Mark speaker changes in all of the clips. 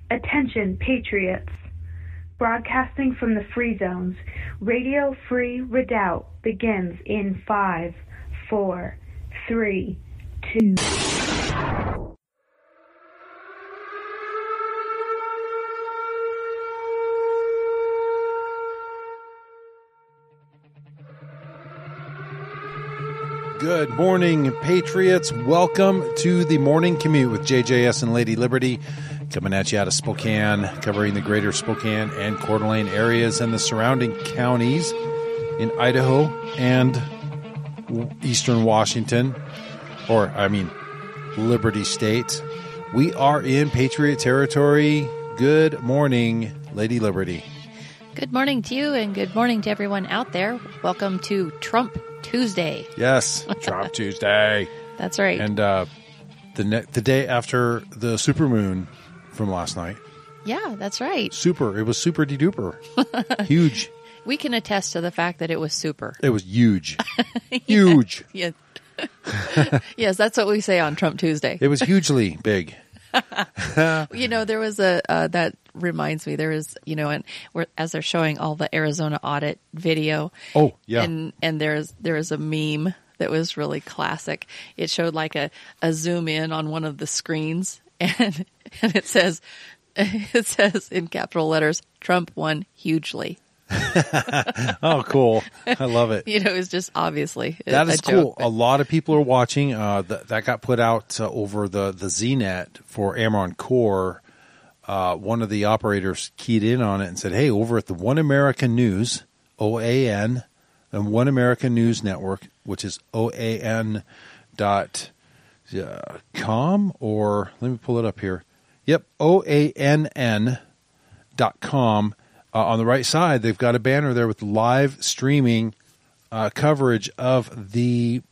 Speaker 1: Attention, patriots. Broadcasting from the Free Zones, Radio Free Redoubt begins in 5, 4, 3, 2...
Speaker 2: Good morning, Patriots. Welcome to the Morning Commute with JJS and Lady Liberty, coming at you out of Spokane, covering the greater Spokane and Coeur d'Alene areas and the surrounding counties in Idaho and eastern Washington, Liberty State. We are in Patriot territory. Good morning, Lady Liberty.
Speaker 3: Good morning to you, and good morning to everyone out there. Welcome to Trump Tuesday.
Speaker 2: Yes, Trump Tuesday.
Speaker 3: That's right.
Speaker 2: And the day after the supermoon from last night.
Speaker 3: Yeah, that's right.
Speaker 2: Super. It was super de duper. Huge.
Speaker 3: We can attest to the fact that it was super.
Speaker 2: It was huge. Huge.
Speaker 3: Yeah. Yes, that's what we say on Trump Tuesday.
Speaker 2: It was hugely big.
Speaker 3: There was that reminds me, there is, and as they're showing all the Arizona audit video.
Speaker 2: Oh, yeah.
Speaker 3: And there is a meme that was really classic. It showed like a zoom in on one of the screens, and it says in capital letters, Trump won hugely.
Speaker 2: Oh, cool. I love it.
Speaker 3: It was just obviously
Speaker 2: that is cool.
Speaker 3: Joke,
Speaker 2: a lot of people are watching. That got put out over the ZNet for Amron Core. One of the operators keyed in on it and said, hey, over at the One America News, OAN, and One America News Network, which is OAN.com, or let me pull it up here. Yep, OANN.com. On the right side, they've got a banner there with live streaming coverage of the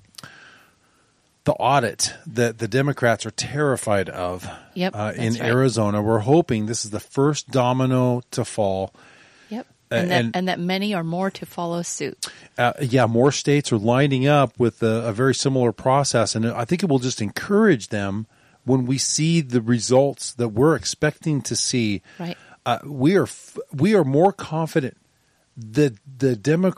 Speaker 2: audit that the Democrats are terrified of.
Speaker 3: Yep,
Speaker 2: in
Speaker 3: right.
Speaker 2: Arizona. We're hoping this is the first domino to fall.
Speaker 3: Yep, and that many are more to follow suit.
Speaker 2: More states are lining up with a very similar process, and I think it will just encourage them when we see the results that we're expecting to see.
Speaker 3: Right.
Speaker 2: We are more confident that the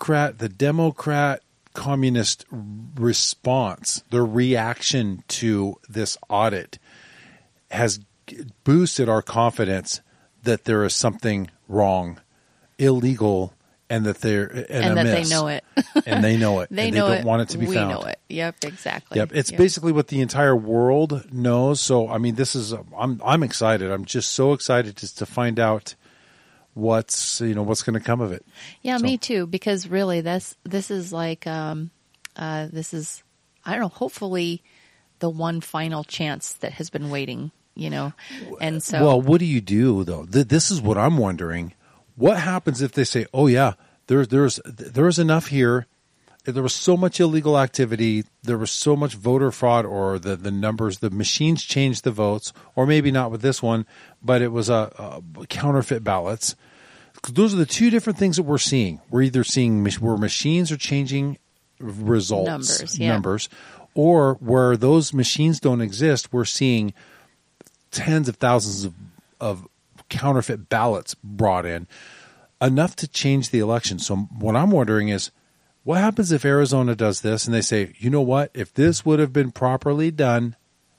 Speaker 2: Democrat communist response, their reaction to this audit, has boosted our confidence that there is something wrong, illegal, and that
Speaker 3: they know it.
Speaker 2: And they know it.
Speaker 3: They
Speaker 2: and
Speaker 3: know
Speaker 2: they don't want it to be
Speaker 3: we
Speaker 2: found.
Speaker 3: We know it. Yep, exactly.
Speaker 2: Yep, it's basically what the entire world knows. So, I mean, this is I'm excited. I'm just so excited to find out what's going to come of it.
Speaker 3: Yeah, so. Me too. Because really, this is like this is, I don't know, hopefully the one final chance that has been waiting. And so.
Speaker 2: Well, what do you do though? This is what I'm wondering. What happens if they say, "Oh yeah, there's enough here. There was so much illegal activity. There was so much voter fraud, or the numbers, the machines changed the votes, or maybe not with this one, but it was counterfeit ballots." Those are the two different things that we're seeing. We're either seeing where machines are changing results, numbers, or where those machines don't exist, we're seeing tens of thousands of counterfeit ballots brought in, enough to change the election. So what I'm wondering is, what happens if Arizona does this and they say, you know what, if this would have been properly done,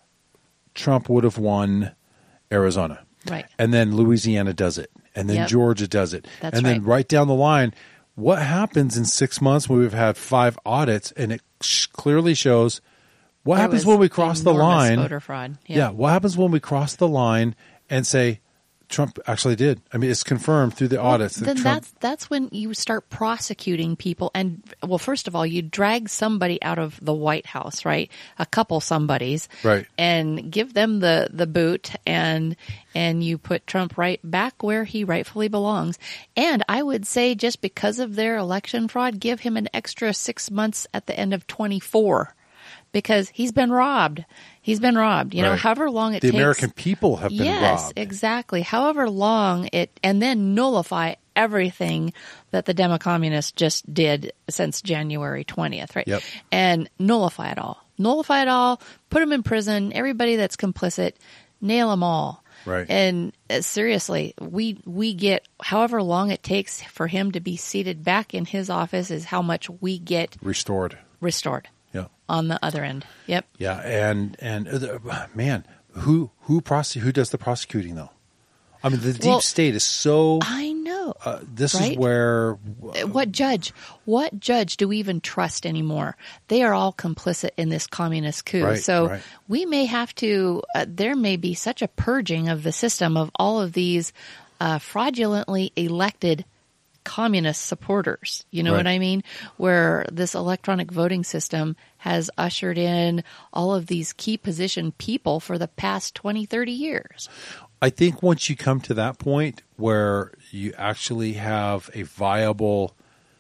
Speaker 2: Trump would have won Arizona.
Speaker 3: Right.
Speaker 2: And then Louisiana does it. And then Georgia does it.
Speaker 3: That's
Speaker 2: and then right down the line, what happens in 6 months when we've had 5 audits and it clearly shows what happens when we cross the line?
Speaker 3: Voter fraud.
Speaker 2: Yeah. What happens when we cross the line and say, Trump actually did. I mean, it's confirmed through the audits.
Speaker 3: Then that's when you start prosecuting people. And, well, first of all, you drag somebody out of the White House, right? A couple somebodies.
Speaker 2: Right.
Speaker 3: And give them the boot, and you put Trump right back where he rightfully belongs. And I would say, just because of their election fraud, give him an extra 6 months at the end of 24. Because he's been robbed. He's been robbed. However long it takes.
Speaker 2: The American people have been robbed.
Speaker 3: Yes, exactly. However long and then nullify everything that the Demo-Communists just did since January 20th, right?
Speaker 2: Yep.
Speaker 3: And nullify it all. Put them in prison. Everybody that's complicit, nail them all.
Speaker 2: Right.
Speaker 3: And seriously, we get however long it takes for him to be seated back in his office is how much we get
Speaker 2: Restored. Yeah.
Speaker 3: On the other end. Yep.
Speaker 2: Yeah. And man, who does the prosecuting though? I mean, the deep state is so.
Speaker 3: I know.
Speaker 2: This
Speaker 3: right?
Speaker 2: is where.
Speaker 3: What judge do we even trust anymore? They are all complicit in this communist coup.
Speaker 2: Right,
Speaker 3: so
Speaker 2: right.
Speaker 3: we may have to. There may be such a purging of the system of all of these fraudulently elected communist supporters. You know
Speaker 2: Right.
Speaker 3: what I mean? Where this electronic voting system has ushered in all of these key position people for the past 20, 30 years.
Speaker 2: I think once you come to that point where you actually have a viable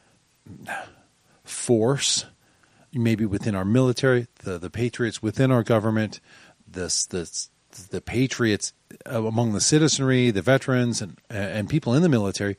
Speaker 2: force, maybe within our military, the patriots within our government, the patriots among the citizenry, the veterans, and people in the military,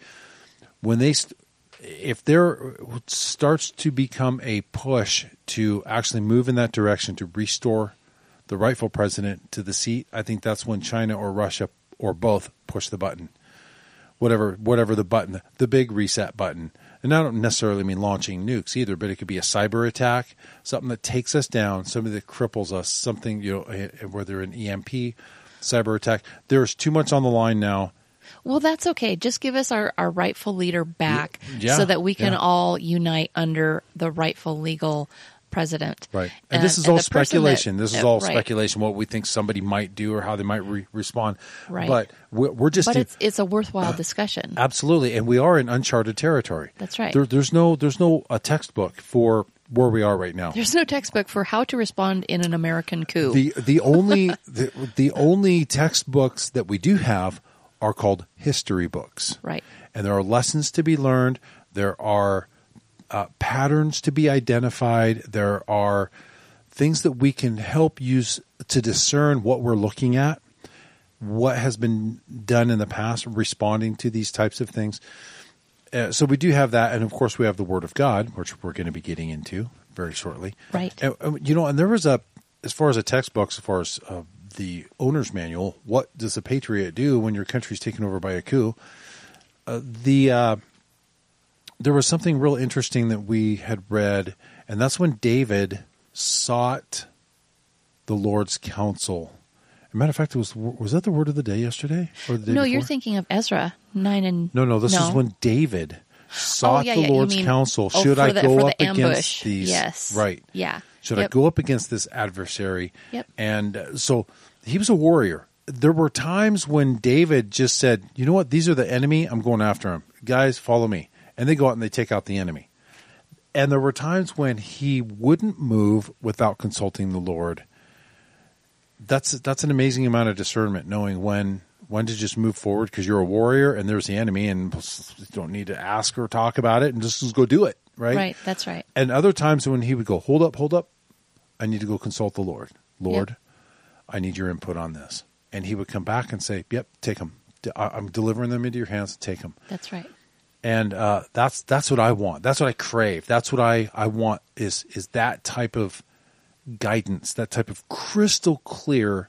Speaker 2: if there starts to become a push to actually move in that direction to restore the rightful president to the seat, I think that's when China or Russia or both push the button, whatever the button, the big reset button. And I don't necessarily mean launching nukes either, but it could be a cyber attack, something that takes us down, something that cripples us, something, whether an EMP, cyber attack. There's too much on the line now.
Speaker 3: Well, that's okay. Just give us our rightful leader back
Speaker 2: Yeah,
Speaker 3: so that we can
Speaker 2: yeah.
Speaker 3: all unite under the rightful legal president.
Speaker 2: Right. And this is all
Speaker 3: the person
Speaker 2: speculation. This is all
Speaker 3: right.
Speaker 2: speculation, what we think somebody might do or how they might respond.
Speaker 3: Right.
Speaker 2: But we're just...
Speaker 3: But it's a worthwhile discussion.
Speaker 2: Absolutely. And we are in uncharted territory.
Speaker 3: That's right.
Speaker 2: There's no textbook for where we are right now.
Speaker 3: There's no textbook for how to respond in an American coup.
Speaker 2: The only textbooks that we do have are called history books.
Speaker 3: Right.
Speaker 2: And there are lessons to be learned. There are patterns to be identified. There are things that we can help use to discern what we're looking at, what has been done in the past, responding to these types of things. So we do have that. And, of course, we have the Word of God, which we're going to be getting into very shortly.
Speaker 3: Right.
Speaker 2: And there was as far as a textbook, as far as the owner's manual, what does a patriot do when your country's taken over by a coup? There was something real interesting that we had read, and that's when David sought the Lord's counsel. As a matter of fact, was that the word of the day yesterday? Or the day before?
Speaker 3: You're thinking of Ezra 9 and...
Speaker 2: No, this is when David sought the Lord's counsel. Should I go up against these?
Speaker 3: Yes.
Speaker 2: Right.
Speaker 3: Yeah.
Speaker 2: Should I go up against this adversary?
Speaker 3: Yep.
Speaker 2: And so he was a warrior. There were times when David just said, you know what, these are the enemy, I'm going after them. Guys, follow me. And they go out and they take out the enemy. And there were times when he wouldn't move without consulting the Lord. That's an amazing amount of discernment, knowing when to just move forward because you're a warrior and there's the enemy and you don't need to ask or talk about it and just go do it, right?
Speaker 3: Right, that's right.
Speaker 2: And other times when he would go, hold up, I need to go consult the Lord. Lord,
Speaker 3: Yep.
Speaker 2: I need your input on this. And he would come back and say, yep, take them. I'm delivering them into your hands, take them.
Speaker 3: That's right.
Speaker 2: And that's what I want. That's what I crave. That's what I want is that type of guidance, that type of crystal clear,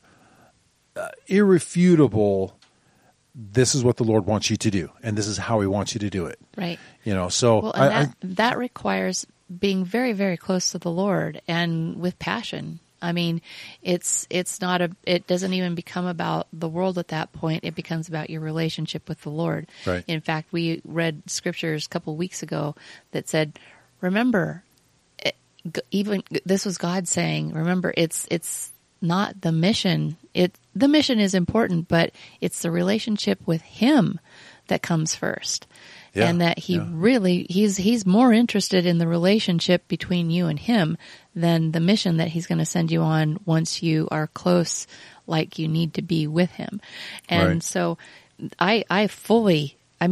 Speaker 2: irrefutable, this is what the Lord wants you to do, and this is how he wants you to do it.
Speaker 3: Right.
Speaker 2: So
Speaker 3: that requires being very, very close to the Lord and with passion. I mean, it doesn't even become about the world at that point. It becomes about your relationship with the Lord.
Speaker 2: Right.
Speaker 3: In fact, we read scriptures a couple of weeks ago that said, remember, even this was God saying, remember, it's not the mission. The mission is important, but it's the relationship with him that comes first.
Speaker 2: Yeah,
Speaker 3: and that he's more interested in the relationship between you and him than the mission that he's going to send you on once you are close, like you need to be with him. And
Speaker 2: right.
Speaker 3: So I fully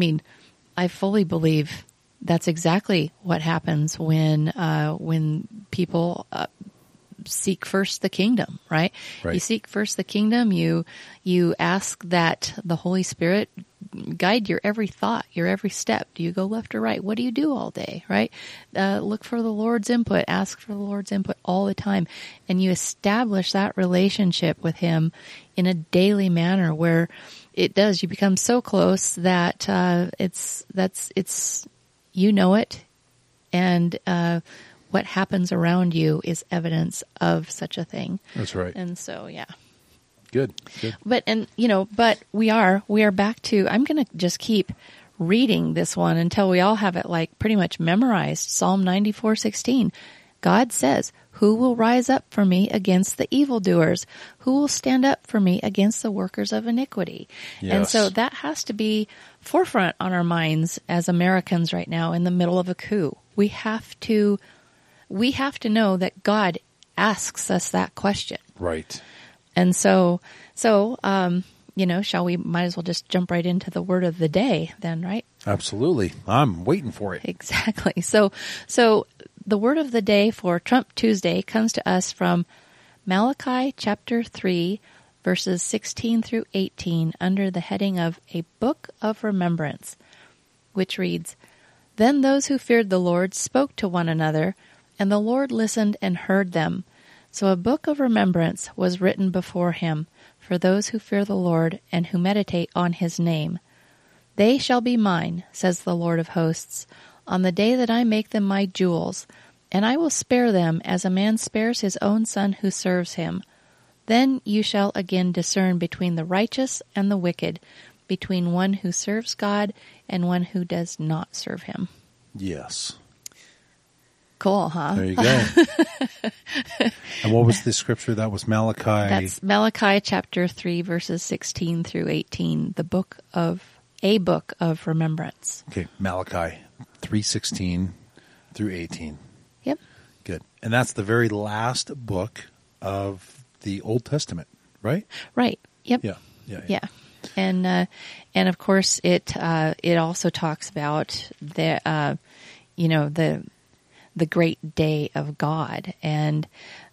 Speaker 3: believe that's exactly what happens when people seek first the kingdom, right?
Speaker 2: Right.
Speaker 3: You seek first the kingdom. You ask that the Holy Spirit guide your every thought, your every step. Do you go left or right? What do you do all day, right? Look for the Lord's input. Ask for the Lord's input all the time. And you establish that relationship with him in a daily manner where you become so close that it's you know it, and what happens around you is evidence of such a thing.
Speaker 2: That's right.
Speaker 3: And so, yeah.
Speaker 2: Good.
Speaker 3: But we are back to, I'm going to just keep reading this one until we all have it like pretty much memorized. Psalm 94:16. God says, "Who will rise up for me against the evildoers? Who will stand up for me against the workers of iniquity?"
Speaker 2: Yes.
Speaker 3: And so that has to be forefront on our minds as Americans right now in the middle of a coup. We have to know that God asks us that question.
Speaker 2: Right.
Speaker 3: And so, shall we, might as well just jump right into the word of the day then, right?
Speaker 2: Absolutely. I'm waiting for it.
Speaker 3: Exactly. So the word of the day for Trump Tuesday comes to us from Malachi chapter 3, verses 16 through 18, under the heading of A Book of Remembrance, which reads, "Then those who feared the Lord spoke to one another, and the Lord listened and heard them. So a book of remembrance was written before him for those who fear the Lord and who meditate on his name. They shall be mine, says the Lord of hosts, on the day that I make them my jewels, and I will spare them as a man spares his own son who serves him. Then you shall again discern between the righteous and the wicked, between one who serves God and one who does not serve him."
Speaker 2: Yes.
Speaker 3: Cool, huh?
Speaker 2: There you go. And what was the scripture? That was Malachi.
Speaker 3: That's Malachi chapter 3, verses 16 through 18, a book of remembrance.
Speaker 2: Okay, Malachi 3:16 through 18.
Speaker 3: Yep.
Speaker 2: Good. And that's the very last book of the Old Testament, right?
Speaker 3: Right. Yep.
Speaker 2: Yeah.
Speaker 3: And of course it also talks about the great day of God, and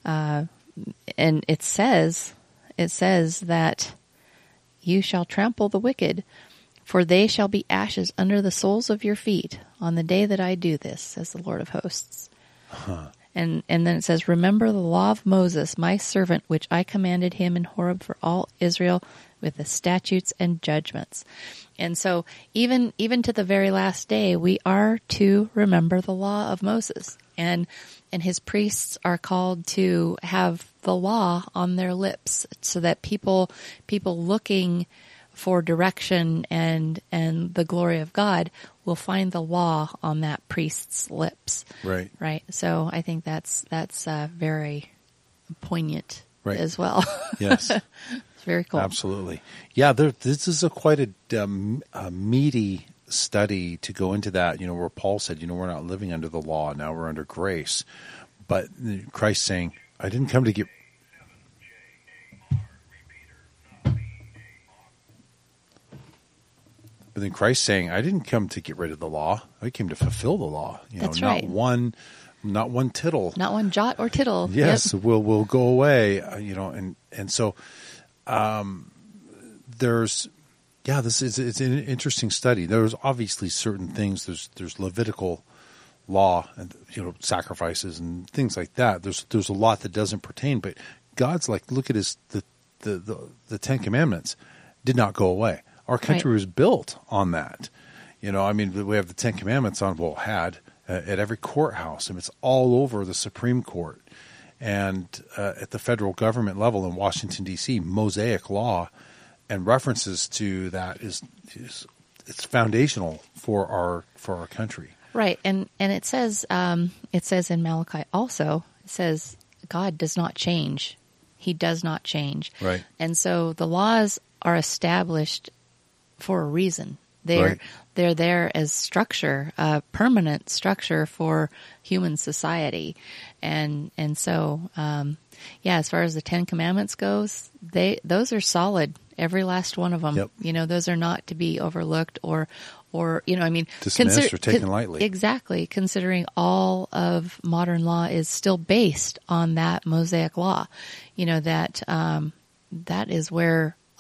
Speaker 3: it says that you shall trample the wicked, for they shall be ashes under the soles of your feet on the day that I do this, says the Lord of hosts.
Speaker 2: Huh.
Speaker 3: And then it says, "Remember the law of Moses, my servant, which I commanded him in Horeb for all Israel, with the statutes and judgments." And so even to the very last day, we are to remember the law of Moses. And his priests are called to have the law on their lips so that people looking for direction and the glory of God will find the law on that priest's lips.
Speaker 2: Right.
Speaker 3: Right. So I think that's very poignant
Speaker 2: Right.
Speaker 3: as well.
Speaker 2: Yes.
Speaker 3: It's very cool.
Speaker 2: Absolutely. Yeah, this is quite a meaty study to go into that, where Paul said, we're not living under the law, now we're under grace. But Christ saying, I didn't come to get... But then Christ saying, I didn't come to get rid of the law. I came to fulfill the law.
Speaker 3: That's
Speaker 2: not
Speaker 3: right.
Speaker 2: Not one tittle.
Speaker 3: Not one jot or tittle.
Speaker 2: Yes,
Speaker 3: Yep.
Speaker 2: will go away. And so there's it's an interesting study. There's obviously certain things. There's Levitical law and sacrifices and things like that. There's a lot that doesn't pertain. But God's like, look at the Ten Commandments did not go away. Our country was built on that. We have the Ten Commandments at every courthouse, and it's all over the Supreme Court. And at the federal government level in Washington, D.C., Mosaic law and references to that it's foundational for our country.
Speaker 3: Right. And it says in Malachi also, it says God does not change. He does not change.
Speaker 2: Right.
Speaker 3: And so the laws are established for a reason. They're there as structure, permanent structure for human society. And so, as far as the Ten Commandments goes, those are solid. Every last one of them.
Speaker 2: Yep.
Speaker 3: Those are not to be overlooked or
Speaker 2: dismissed or taken lightly.
Speaker 3: Exactly. Considering all of modern law is still based on that Mosaic law, that is where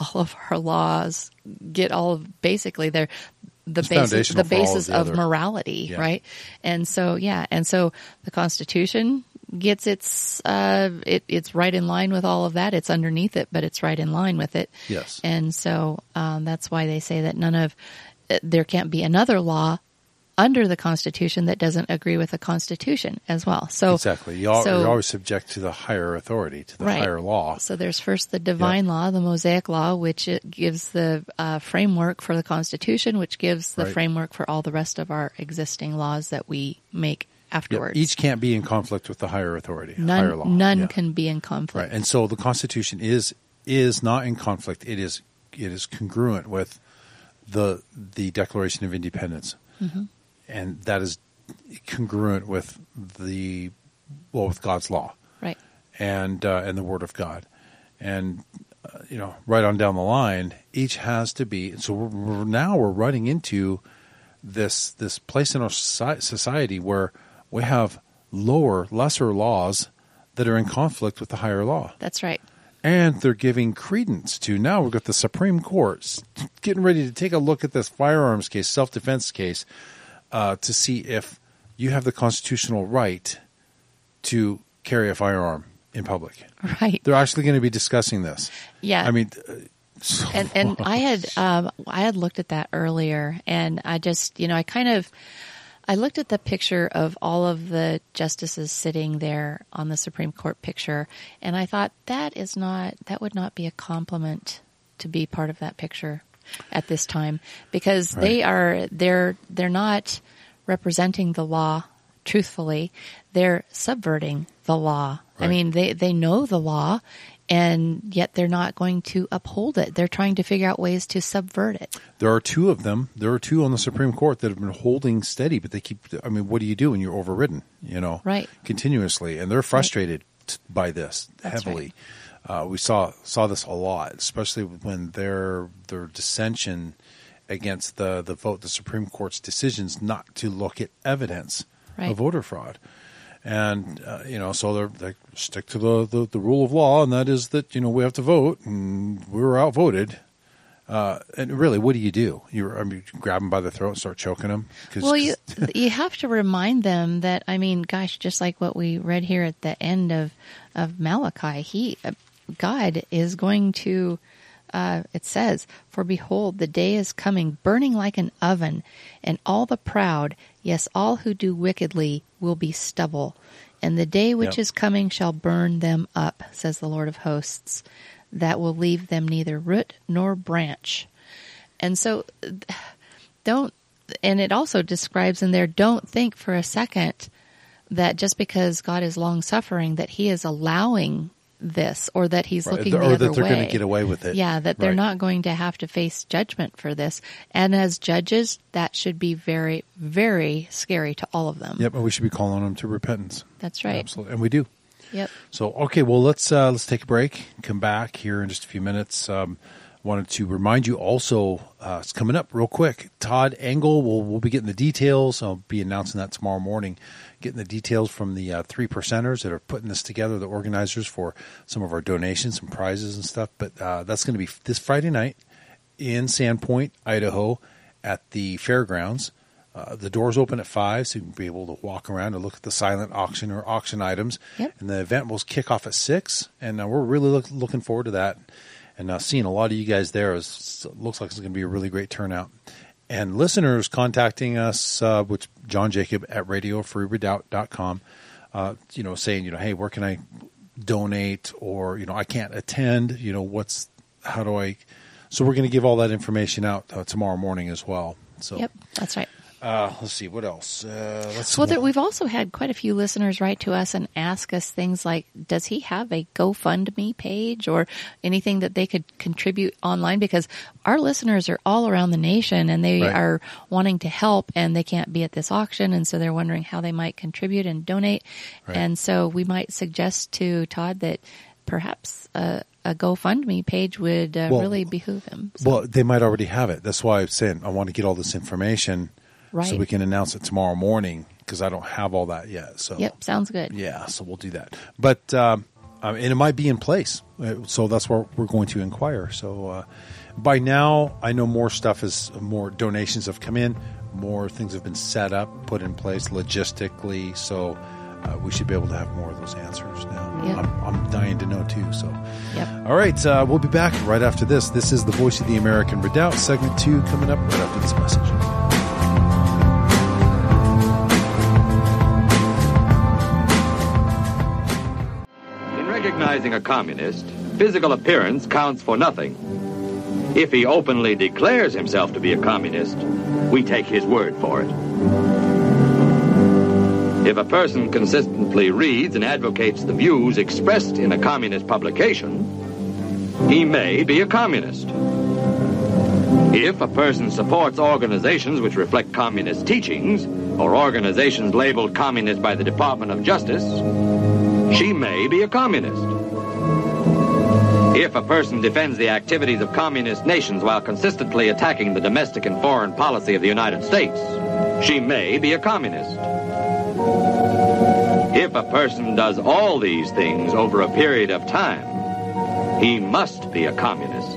Speaker 3: all of our laws get all of basically the
Speaker 2: It's
Speaker 3: basis
Speaker 2: foundational for all of
Speaker 3: basis
Speaker 2: the
Speaker 3: of
Speaker 2: other-
Speaker 3: morality,
Speaker 2: Yeah.
Speaker 3: right? And so the Constitution gets its it's right in line with all of that. It's underneath it, but it's right in line with it.
Speaker 2: Yes.
Speaker 3: And so that's why they say that there can't be another law under the Constitution that doesn't agree with the Constitution as well. So
Speaker 2: Exactly. You're always subject to the higher authority, to the
Speaker 3: Right.
Speaker 2: higher law.
Speaker 3: So there's first the divine law, the Mosaic law, which it gives the framework for the Constitution, which gives the
Speaker 2: Right.
Speaker 3: framework for all the rest of our existing laws that we make
Speaker 2: Yep.
Speaker 3: afterwards.
Speaker 2: Each can't be in conflict with the higher authority, higher law.
Speaker 3: None
Speaker 2: Yeah.
Speaker 3: can be in conflict.
Speaker 2: Right. And so the Constitution is not in conflict. It is congruent with the Declaration of Independence.
Speaker 3: Mm-hmm.
Speaker 2: And that is congruent with with God's law.
Speaker 3: Right.
Speaker 2: And the Word of God. And right on down the line, each has to be. So we're running into this place in our society where we have lesser laws that are in conflict with the higher law.
Speaker 3: That's right.
Speaker 2: And they're giving credence to, now we've got the Supreme Court getting ready to take a look at this firearms case, self-defense case, to see if you have the constitutional right to carry a firearm in public.
Speaker 3: Right.
Speaker 2: They're actually going to be discussing this.
Speaker 3: Yeah.
Speaker 2: I mean,
Speaker 3: And I had looked at that earlier, and I just, I looked at the picture of all of the justices sitting there on the Supreme Court picture, and I thought that would not be a compliment to be part of that picture at this time, because
Speaker 2: Right.
Speaker 3: they're not representing the law truthfully. They're subverting the law.
Speaker 2: Right.
Speaker 3: I mean, they know the law, and yet they're not going to uphold it. They're trying to figure out ways to subvert it.
Speaker 2: there are two of them. There are two on the Supreme Court that have been holding steady, but what do you do when you're overridden,
Speaker 3: Right.
Speaker 2: continuously? And they're frustrated by this
Speaker 3: That's
Speaker 2: heavily. We saw this a lot, especially when their dissension against the vote, the Supreme Court's decisions not to look at evidence
Speaker 3: Right.
Speaker 2: of voter fraud. And, so they stick to the rule of law, and that is that, we have to vote, and we were outvoted. And really, what do? You grab them by the throat and start choking them?
Speaker 3: Well, you have to remind them that, just like what we read here at the end of Malachi, God is going to, it says, "For behold, the day is coming, burning like an oven, and all the proud, yes, all who do wickedly, will be stubble. And the day which is coming shall burn them up, says the Lord of hosts, that will leave them neither root nor branch." And so and it also describes in there, don't think for a second that just because God is long suffering that he is allowing this, or that he's looking the other way.
Speaker 2: Or that they're going to get away with it.
Speaker 3: Yeah, that they're not going to have to face judgment for this. And as judges, that should be very, very scary to all of them.
Speaker 2: Yep, and we should be calling them to repentance.
Speaker 3: That's right.
Speaker 2: Absolutely, and we do.
Speaker 3: Yep.
Speaker 2: So, okay, well, let's take a break. Come back here in just a few minutes. Wanted to remind you also, it's coming up real quick. Todd Engel, we'll be getting the details. I'll be announcing that tomorrow morning. Getting the details from the 3 percenters that are putting this together, the organizers for some of our donations, some prizes and stuff. But that's going to be this Friday night in Sandpoint, Idaho, at the fairgrounds. The doors open at 5, so you can be able to walk around and look at the silent auction or auction items.
Speaker 3: Yep.
Speaker 2: And the event will kick off at 6, and we're really looking forward to that. And seeing a lot of you guys there looks like it's going to be a really great turnout. And listeners contacting us, which John Jacob at radiofreeredoubt.com, saying, hey, where can I donate? Or, I can't attend, how do I? So we're going to give all that information out tomorrow morning as well. So,
Speaker 3: Yep, that's right.
Speaker 2: Let's see, what else?
Speaker 3: We've also had quite a few listeners write to us and ask us things like, does he have a GoFundMe page or anything that they could contribute online? Because our listeners are all around the nation, and they are wanting to help, and they can't be at this auction, and so they're wondering how they might contribute and donate.
Speaker 2: Right.
Speaker 3: And so we might suggest to Todd that perhaps a GoFundMe page would really behoove him. So.
Speaker 2: Well, they might already have it. That's why I'm saying I want to get all this information.
Speaker 3: Right.
Speaker 2: So we can announce it tomorrow morning, because I don't have all that yet. So
Speaker 3: Yep, sounds good.
Speaker 2: yeah, so we'll do that. But and it might be in place. So that's where we're going to inquire. So by now, I know more donations have come in, more things have been set up, put in place logistically. So we should be able to have more of those answers now.
Speaker 3: Yep.
Speaker 2: I'm dying to know too. So,
Speaker 3: Yep.
Speaker 2: All right, we'll be back right after this. This is the Voice of the American Redoubt, segment 2, coming up right after this message.
Speaker 4: Recognizing a communist, physical appearance counts for nothing. If he openly declares himself to be a communist, we take his word for it. If a person consistently reads and advocates the views expressed in a communist publication, he may be a communist. If a person supports organizations which reflect communist teachings, or organizations labeled communist by the Department of Justice, she may be a communist. If a person defends the activities of communist nations while consistently attacking the domestic and foreign policy of the United States, she may be a communist. If a person does all these things over a period of time, he must be a communist.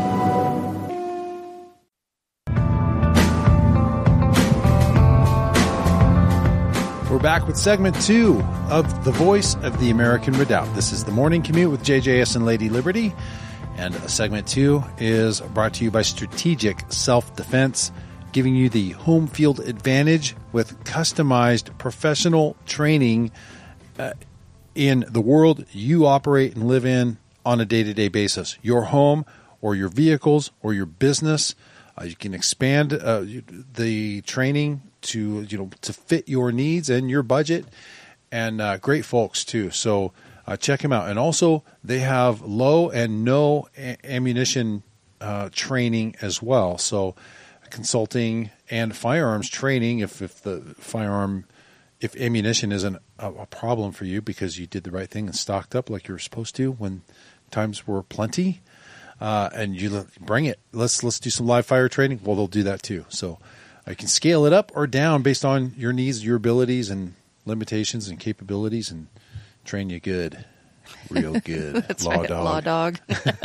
Speaker 2: We're back with segment 2 of The Voice of the American Redoubt. This is The Morning Commute with JJS and Lady Liberty. And segment 2 is brought to you by Strategic Self-Defense, giving you the home field advantage with customized professional training in the world you operate and live in on a day-to-day basis. Your home or your vehicles or your business. You can expand the training to fit your needs and your budget, and great folks too. So check them out. And also they have low and no ammunition training as well. So consulting and firearms training if ammunition isn't a problem for you because you did the right thing and stocked up like you were supposed to when times were plenty. And you bring it. Let's do some live fire training. Well, they'll do that too. So I can scale it up or down based on your needs, your abilities, and limitations and capabilities, and train you good, real good.
Speaker 3: That's right, law dog.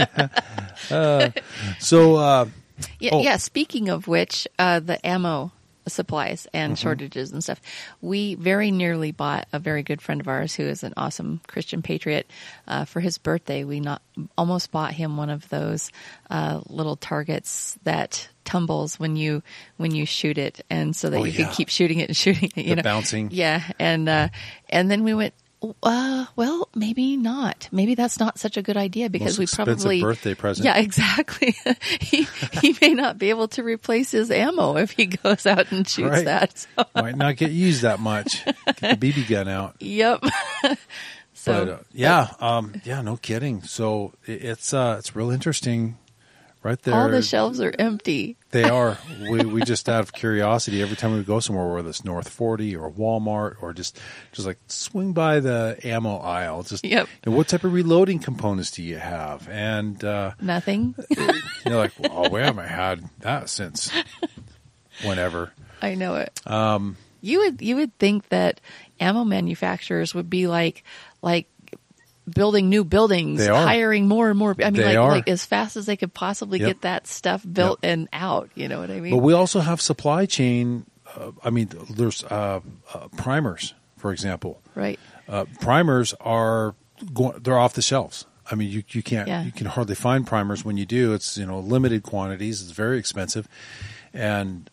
Speaker 3: Yeah. Speaking of which, the ammo supplies and shortages and stuff. We very nearly bought a very good friend of ours who is an awesome Christian patriot. For his birthday, we almost bought him one of those little targets that tumbles when you shoot it, and so that can keep shooting it and shooting it.
Speaker 2: The bouncing.
Speaker 3: Yeah, and then we went, well, maybe not. Maybe that's not such a good idea because
Speaker 2: Most
Speaker 3: we probably
Speaker 2: birthday present.
Speaker 3: Yeah, exactly. he may not be able to replace his ammo if he goes out and shoots that. So.
Speaker 2: Might not get used that much. Get the BB gun out.
Speaker 3: Yep. So,
Speaker 2: no kidding. So it's real interesting. Right there.
Speaker 3: All the shelves are empty.
Speaker 2: They are. We just out of curiosity, every time we go somewhere, whether it's North 40 or Walmart or just like swing by the ammo aisle. Just what type of reloading components do you have? And
Speaker 3: nothing.
Speaker 2: You're like, well, we haven't had that since whenever.
Speaker 3: I know it. You would think that ammo manufacturers would be like building new buildings, hiring more and more. I mean, like as fast as they could possibly get that stuff built and out. You know what I mean?
Speaker 2: But we also have supply chain. There's primers, for example.
Speaker 3: Right.
Speaker 2: Primers they're off the shelves. I mean, you can't. You can hardly find primers. When you do, it's limited quantities. It's very expensive, and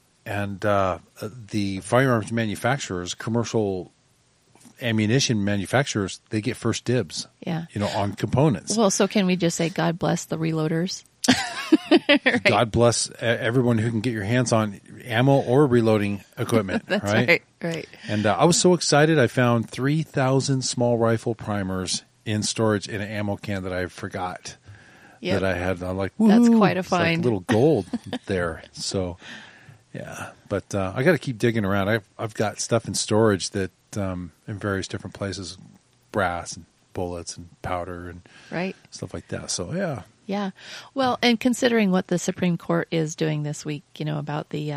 Speaker 2: the firearms manufacturers, commercial ammunition manufacturers, they get first dibs.
Speaker 3: Yeah.
Speaker 2: On components.
Speaker 3: Well, so can we just say God bless the reloaders?
Speaker 2: Right. God bless everyone who can get your hands on ammo or reloading equipment.
Speaker 3: That's right.
Speaker 2: And I was so excited. I found 3,000 small rifle primers in storage in an ammo can that I forgot that I had. I'm like, woo-hoo.
Speaker 3: That's quite a find.
Speaker 2: Like little gold there. So, yeah. But I got to keep digging around. I've got stuff in storage that in various different places, brass and bullets and powder and stuff like that. So, yeah.
Speaker 3: Yeah. Well, and considering what the Supreme Court is doing this week, about the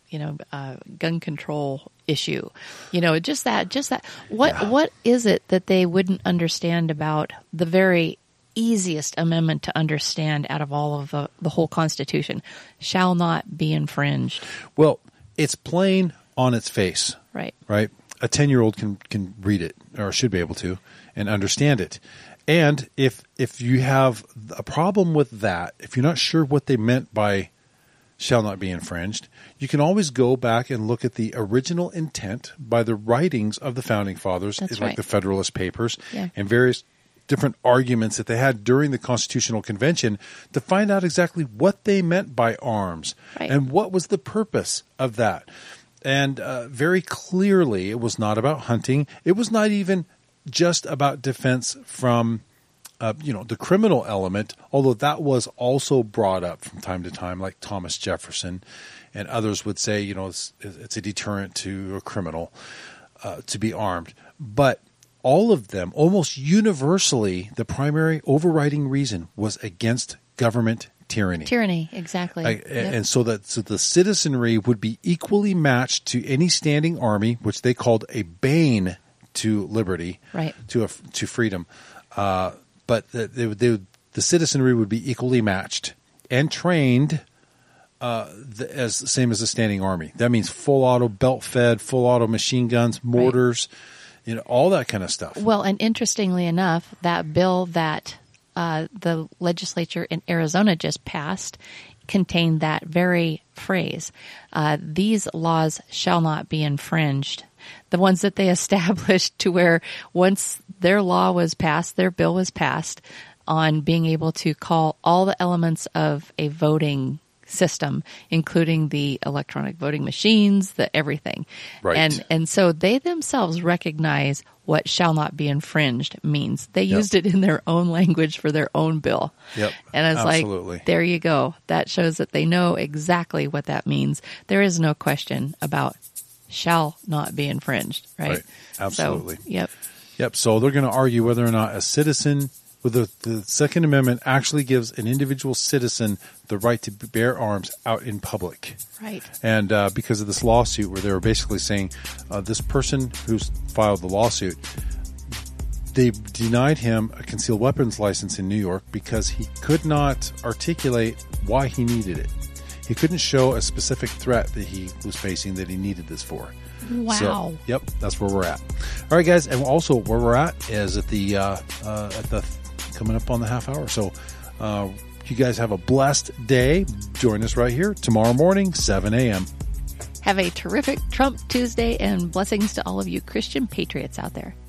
Speaker 3: gun control issue. Just that. What is it that they wouldn't understand about the very easiest amendment to understand out of all of the whole Constitution? Shall not be infringed.
Speaker 2: Well, it's plain on its face.
Speaker 3: Right.
Speaker 2: Right? A 10-year-old can read it, or should be able to, and understand it. And if you have a problem with that, if you're not sure what they meant by shall not be infringed, you can always go back and look at the original intent by the writings of the Founding Fathers,
Speaker 3: That's
Speaker 2: like
Speaker 3: right.
Speaker 2: the Federalist Papers,
Speaker 3: Yeah.
Speaker 2: and various different arguments that they had during the Constitutional Convention to find out exactly what they meant by arms
Speaker 3: Right.
Speaker 2: and what was the purpose of that. And very clearly, it was not about hunting. It was not even just about defense from the criminal element, although that was also brought up from time to time, like Thomas Jefferson and others would say, it's a deterrent to a criminal to be armed. But all of them, almost universally, the primary overriding reason was against government tyranny.
Speaker 3: Tyranny, exactly. Yep.
Speaker 2: And so the citizenry would be equally matched to any standing army, which they called a bane to liberty,
Speaker 3: Right.
Speaker 2: to freedom. But the citizenry would be equally matched and trained as same as a standing army. That means full auto, belt fed, full auto machine guns, mortars, all that kind of stuff.
Speaker 3: Well, and interestingly enough, that bill that the legislature in Arizona just passed contained that very phrase. These laws shall not be infringed. The ones that they established to where once their law was passed, their bill was passed on being able to call all the elements of a voting system, including the electronic voting machines, the everything.
Speaker 2: Right.
Speaker 3: And so they themselves recognize what shall not be infringed means. They used it in their own language for their own bill.
Speaker 2: Yep.
Speaker 3: And I was
Speaker 2: Absolutely.
Speaker 3: like, there you go. That shows that they know exactly what that means. There is no question about shall not be infringed, right?
Speaker 2: Absolutely.
Speaker 3: So, yep.
Speaker 2: Yep. So they're going to argue whether or not a citizen with the Second Amendment actually gives an individual citizen the right to bear arms out in public.
Speaker 3: Right.
Speaker 2: And because of this lawsuit where they were basically saying this person who's filed the lawsuit, they denied him a concealed weapons license in New York because he could not articulate why he needed it. He couldn't show a specific threat that he was facing that he needed this for.
Speaker 3: Wow.
Speaker 2: So, yep, that's where we're at. All right, guys, and also where we're at is at the coming up on the half hour. So, you guys have a blessed day. Join us right here tomorrow morning, 7 a.m.
Speaker 3: Have a terrific Trump Tuesday and blessings to all of you Christian patriots out there.